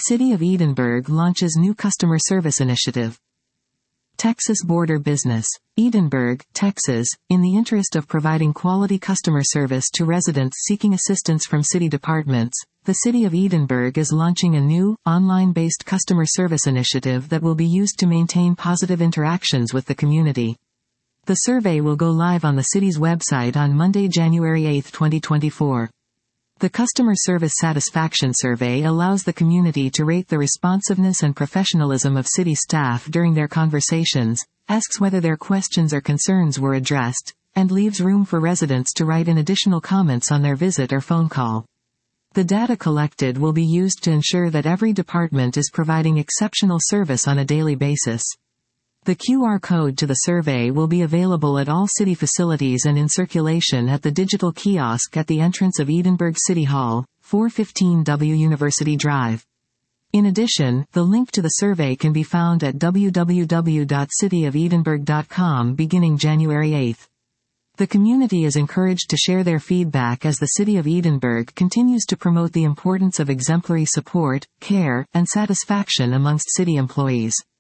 City of Edinburgh launches new customer service initiative. Texas Border Business. Edinburgh, Texas, in the interest of providing quality customer service to residents seeking assistance from city departments, the City of Edinburgh is launching a new, online-based customer service initiative that will be used to maintain positive interactions with the community. The survey will go live on the city's website on Monday, January 8, 2024. The Customer Service Satisfaction Survey allows the community to rate the responsiveness and professionalism of city staff during their conversations, asks whether their questions or concerns were addressed, and leaves room for residents to write in additional comments on their visit or phone call. The data collected will be used to ensure that every department is providing exceptional service on a daily basis. The QR code to the survey will be available at all city facilities and in circulation at the digital kiosk at the entrance of Edinburgh City Hall, 415 W University Drive. In addition, the link to the survey can be found at www.cityofedinburgh.com beginning January 8. The community is encouraged to share their feedback as the City of Edinburgh continues to promote the importance of exemplary support, care, and satisfaction amongst city employees.